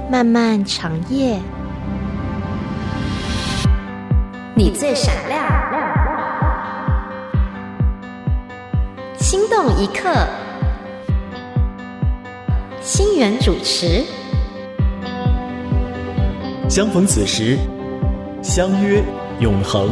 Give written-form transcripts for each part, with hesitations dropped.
漫漫长夜，你最闪亮，心动一刻，星源主持。 相逢此时，相约永恒。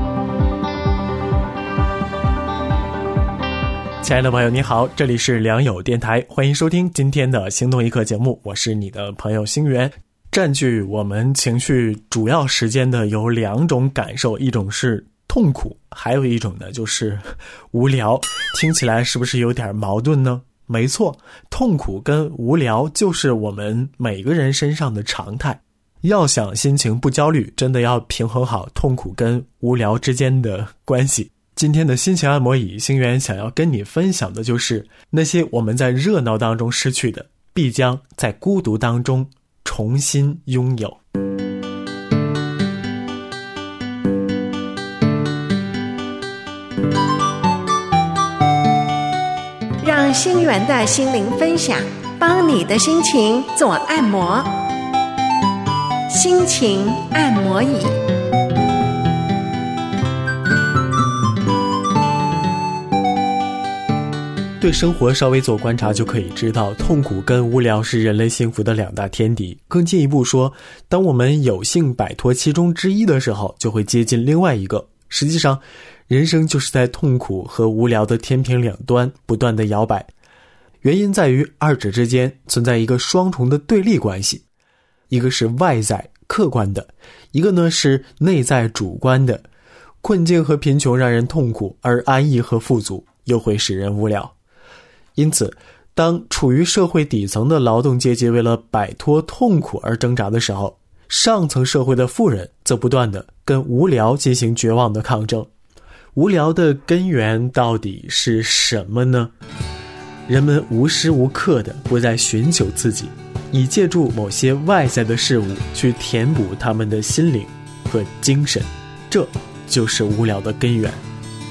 亲爱的朋友你好，这里是良友电台，欢迎收听今天的心动一刻节目，我是你的朋友星源。占据我们情绪主要时间的有两种感受，一种是痛苦，还有一种呢就是无聊。听起来是不是有点矛盾呢？没错，痛苦跟无聊就是我们每个人身上的常态。要想心情不焦虑，真的要平衡好痛苦跟无聊之间的关系。今天的心情按摩椅，星源想要跟你分享的就是那些我们在热闹当中失去的，必将在孤独当中重新拥有。 让星源的心灵分享帮你的心情做按摩。心情按摩椅。 对生活稍微做观察就可以知道，痛苦跟无聊是人类幸福的两大天敌。更进一步说，当我们有幸摆脱其中之一的时候，就会接近另外一个。实际上，人生就是在痛苦和无聊的天平两端不断的摇摆。原因在于二者之间存在一个双重的对立关系，一个是外在客观的，一个呢是内在主观的。困境和贫穷让人痛苦，而安逸和富足又会使人无聊。因此，当处于社会底层的劳动阶级为了摆脱痛苦而挣扎的时候，上层社会的富人则不断地跟无聊进行绝望的抗争。无聊的根源到底是什么呢？人们无时无刻地不在寻求自己，以借助某些外在的事物去填补他们的心灵和精神，这就是无聊的根源。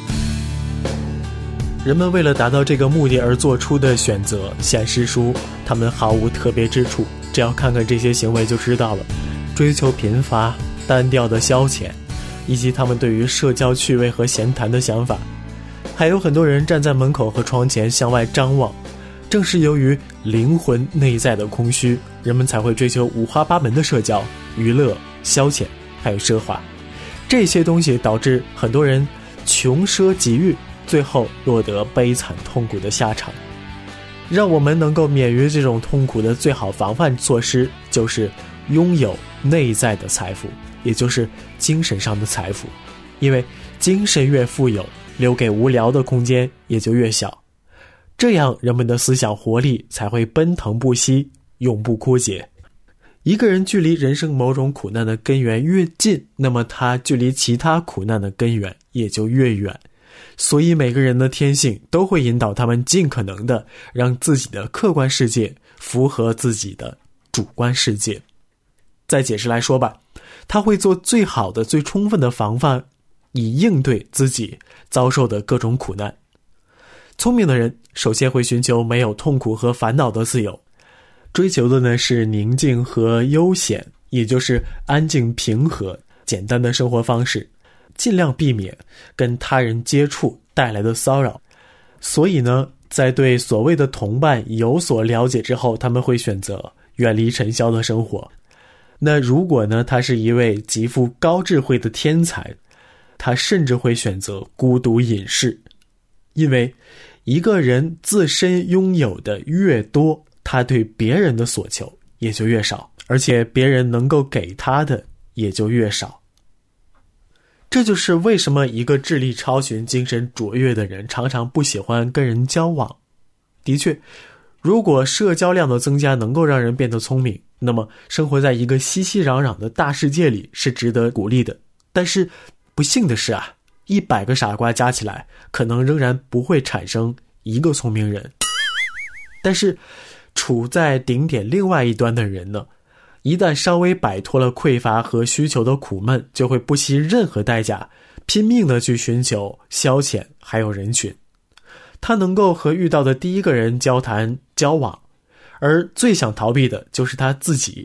人们为了达到这个目的而做出的选择，显示出他们毫无特别之处，只要看看这些行为就知道了。追求贫乏、单调的消遣，以及他们对于社交趣味和闲谈的想法。还有很多人站在门口和窗前向外张望，正是由于灵魂内在的空虚，人们才会追求五花八门的社交、娱乐、消遣还有奢华。这些东西导致很多人穷奢极欲，最后落得悲惨痛苦的下场。让我们能够免于这种痛苦的最好防范措施，就是拥有内在的财富，也就是精神上的财富。因为精神越富有，留给无聊的空间也就越小，这样人们的思想活力才会奔腾不息，永不枯竭。一个人距离人生某种苦难的根源越近，那么他距离其他苦难的根源也就越远。所以每个人的天性都会引导他们尽可能的让自己的客观世界符合自己的主观世界。再解释来说吧，他会做最好的最充分的防范，以应对自己遭受的各种苦难。聪明的人首先会寻求没有痛苦和烦恼的自由，追求的呢是宁静和悠闲，也就是安静平和简单的生活方式，尽量避免跟他人接触带来的骚扰。所以呢，在对所谓的同伴有所了解之后，他们会选择远离尘嚣的生活。那如果呢，他是一位极富高智慧的天才，他甚至会选择孤独隐士。因为一个人自身拥有的越多，他对别人的所求也就越少，而且别人能够给他的也就越少。这就是为什么一个智力超群、精神卓越的人常常不喜欢跟人交往。的确，如果社交量的增加能够让人变得聪明，那么生活在一个熙熙攘攘的大世界里是值得鼓励的。但是不幸的是啊，100个傻瓜加起来可能仍然不会产生一个聪明人。但是处在顶点另外一端的人呢，一旦稍微摆脱了匮乏和需求的苦闷，就会不惜任何代价拼命地去寻求消遣还有人群。他能够和遇到的第一个人交谈交往，而最想逃避的就是他自己，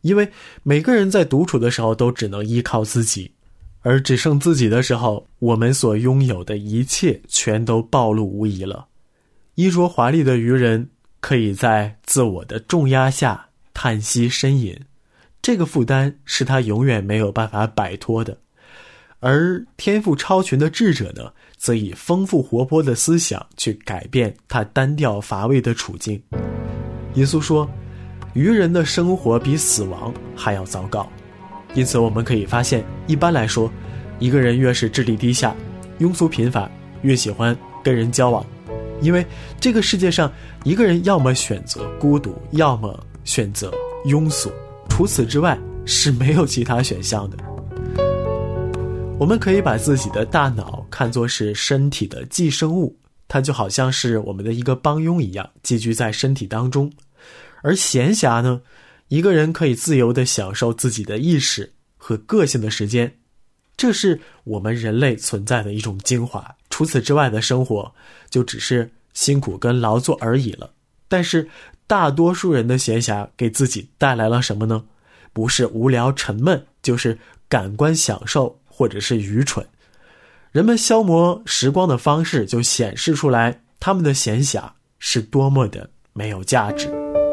因为每个人在独处的时候都只能依靠自己，而只剩自己的时候，我们所拥有的一切全都暴露无遗了。衣着华丽的渔人可以在自我的重压下叹息呻吟，这个负担是他永远没有办法摆脱的。而天赋超群的智者呢，则以丰富活泼的思想去改变他单调乏味的处境。耶稣说，愚人的生活比死亡还要糟糕。因此我们可以发现，一般来说，一个人越是智力低下、庸俗贫乏，越喜欢跟人交往，因为这个世界上一个人要么选择孤独，要么选择庸俗，除此之外是没有其他选项的。我们可以把自己的大脑看作是身体的寄生物，它就好像是我们的一个帮佣一样，寄居在身体当中。而闲暇呢，一个人可以自由地享受自己的意识和个性的时间，这是我们人类存在的一种精华。除此之外的生活就只是辛苦跟劳作而已了。但是大多数人的闲暇给自己带来了什么呢？不是无聊沉闷，就是感官享受或者是愚蠢。人们消磨时光的方式就显示出来，他们的闲暇是多么的没有价值。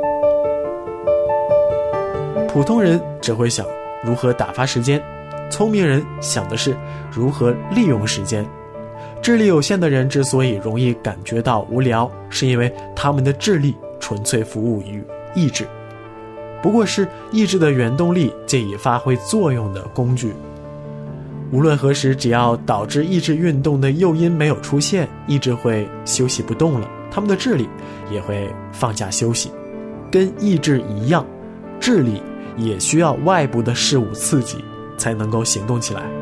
普通人只会想如何打发时间，聪明人想的是如何利用时间。智力有限的人之所以容易感觉到无聊，是因为他们的智力纯粹服务于意志，不过是意志的原动力借以发挥作用的工具。无论何时，只要导致意志运动的诱因没有出现，意志会休息不动了，他们的智力也会放假休息。跟意志一样，智力也需要外部的事物刺激才能够行动起来。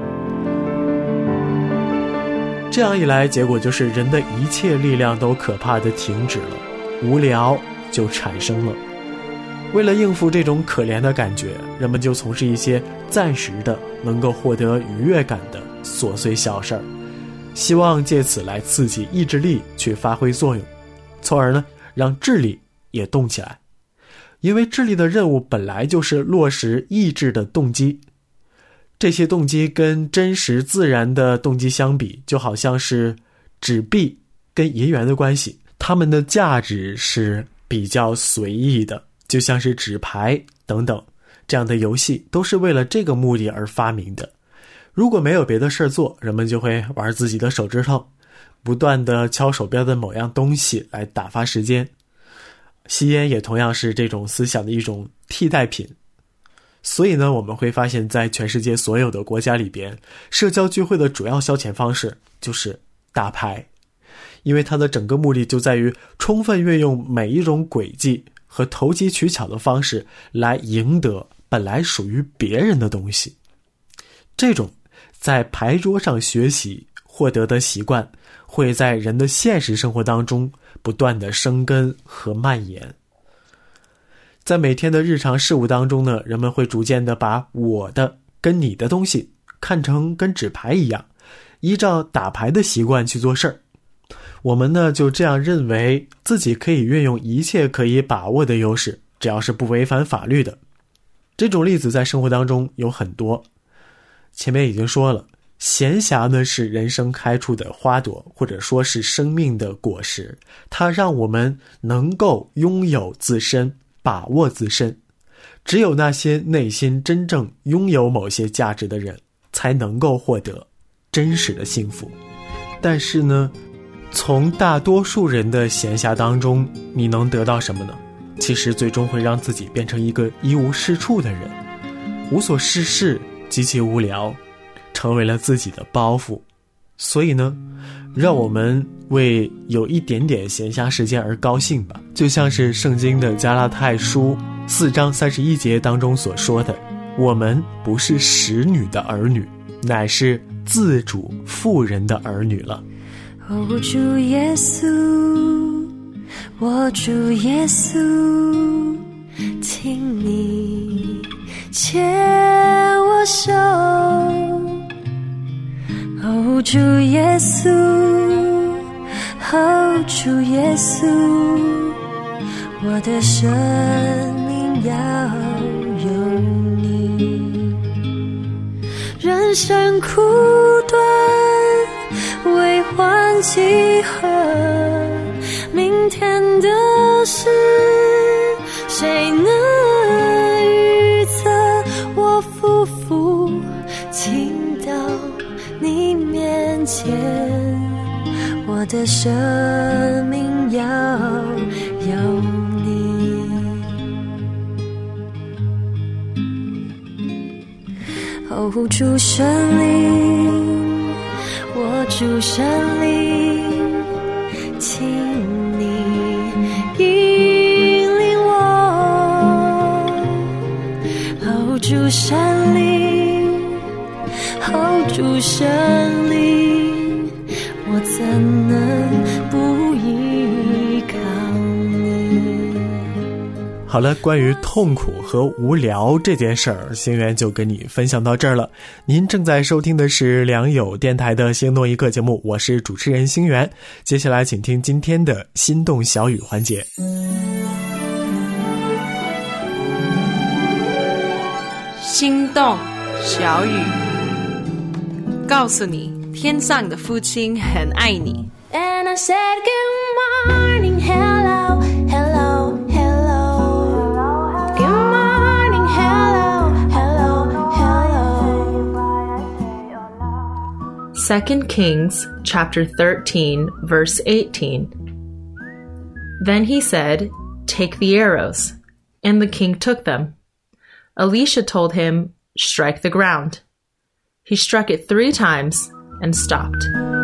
这样一来，结果就是人的一切力量都可怕地停止了，无聊就产生了。为了应付这种可怜的感觉，人们就从事一些暂时的能够获得愉悦感的琐碎小事儿，希望借此来刺激意志力去发挥作用，从而呢让智力也动起来。因为智力的任务本来就是落实意志的动机，这些动机跟真实自然的动机相比，就好像是纸币跟银元的关系，它们的价值是比较随意的，就像是纸牌等等，这样的游戏都是为了这个目的而发明的。如果没有别的事做，人们就会玩自己的手指头，不断地敲手边的某样东西来打发时间。吸烟也同样是这种思想的一种替代品。所以呢，我们会发现在全世界所有的国家里边，社交聚会的主要消遣方式就是打牌，因为它的整个目的就在于充分运用每一种诡计和投机取巧的方式来赢得本来属于别人的东西。这种在牌桌上学习获得的习惯，会在人的现实生活当中不断的生根和蔓延。在每天的日常事务当中呢，人们会逐渐的把我的跟你的东西看成跟纸牌一样，依照打牌的习惯去做事儿。我们呢就这样认为自己可以运用一切可以把握的优势，只要是不违反法律的。这种例子在生活当中有很多。前面已经说了，闲暇呢是人生开出的花朵，或者说是生命的果实，它让我们能够拥有自身，把握自身。只有那些内心真正拥有某些价值的人，才能够获得真实的幸福。但是呢，从大多数人的闲暇当中，你能得到什么呢？其实最终会让自己变成一个一无是处的人，无所事事，极其无聊，成为了自己的包袱。所以呢，让我们为有一点点闲暇时间而高兴吧。就像是圣经的加拉太书4章31节当中所说的，我们不是使女的儿女，乃是自主妇人的儿女了。 哦，主耶稣，我主耶稣，请你牵我手。哦，主耶稣，哦，主耶稣，我的生命要有人生苦短，为欢几何？明天的事谁能预测？我匍匐倾到你面前，我的生命要有你。哦，主神灵，我主神灵，请你引领我。哦，主神灵，哦，主神灵，我怎能不依靠你？ 好了，关于痛苦和无聊这件事儿，星源就跟你分享到这儿了。您正在收听的是良友电台的心动一刻节目，我是主持人星源。接下来请听今天的心动小语环节。 心动小语，告诉你天上的父亲很爱你。 And I said good morning, hello, hello, hello. Good morning, hello, hello, hello. 2 Kings chapter 13 verse 18. Then he said, "Take the arrows." And the king took them. Elisha told him, "Strike the ground." He struck it 3 times and stopped.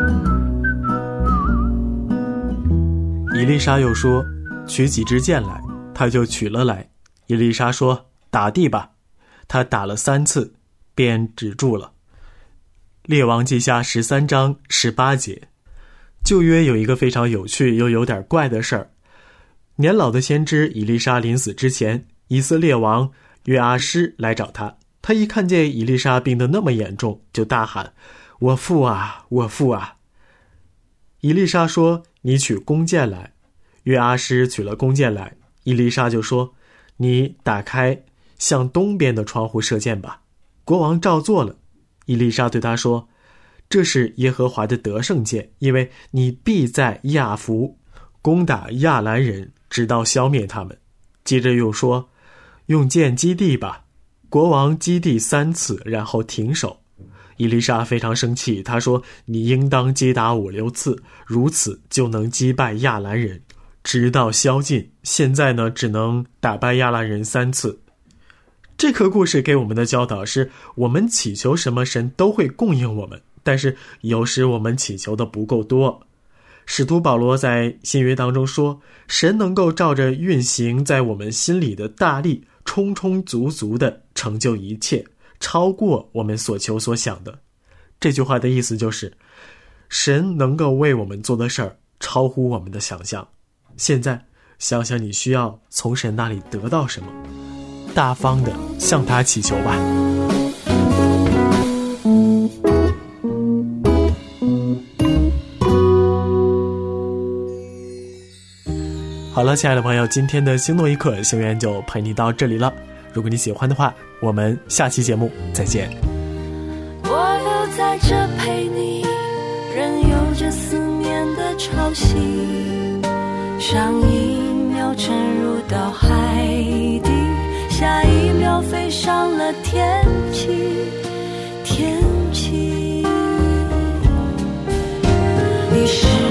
以利沙又说，取几支箭来，他就取了来。以利沙说，打地吧。他打了3次，便止住了。列王记下13章18节。旧约有一个非常有趣又有点怪的事儿。年老的先知以利沙临死之前，以色列王约阿施来找他。他一看见以利沙病得那么严重，就大喊，我父啊，我父啊。以利沙说，你取弓箭来。约阿施取了弓箭来，以利沙就说，你打开向东边的窗户射箭吧。国王照做了。以利沙对他说，这是耶和华的得胜箭，因为你必在亚弗攻打亚兰人，直到消灭他们。接着又说，用箭击地吧。国王击地3次，然后停手。以利沙非常生气，他说，你应当击打5、6次，如此就能击败亚兰人，直到宵禁。现在呢，只能打败亚兰人3次。这个故事给我们的教导是，我们祈求什么，神都会供应我们，但是有时我们祈求的不够多。使徒保罗在新约当中说，神能够照着运行在我们心里的大力，充充足足的成就一切，超过我们所求所想的。这句话的意思就是，神能够为我们做的事儿超乎我们的想象。现在想想你需要从神那里得到什么，大方的向他祈求吧。好了，亲爱的朋友，今天的心动一刻，星源就陪你到这里了。如果你喜欢的话，我们下期节目再见。 我留在这陪你，任由这思念的潮汐，上一秒沉入到海底，下一秒飞上了天际，天际。你是